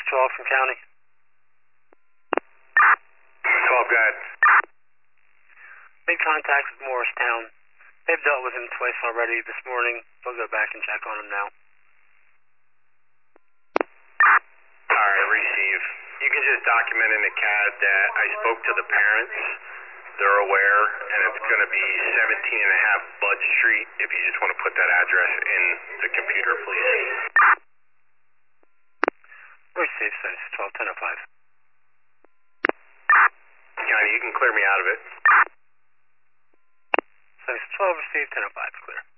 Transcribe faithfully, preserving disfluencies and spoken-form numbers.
twelve from county. twelve, go ahead. Made contact with Morristown. They've dealt with him twice already this morning. They'll go back and check on him now. Alright, receive. You can just document in the C A D that I spoke to the parents. They're aware, and it's going to be seventeen and a half Bud Street, if you just want to put that address in the computer, please. Receive, size twelve ten oh five. County, you can clear me out of it. Size twelve, receive ten oh five, clear.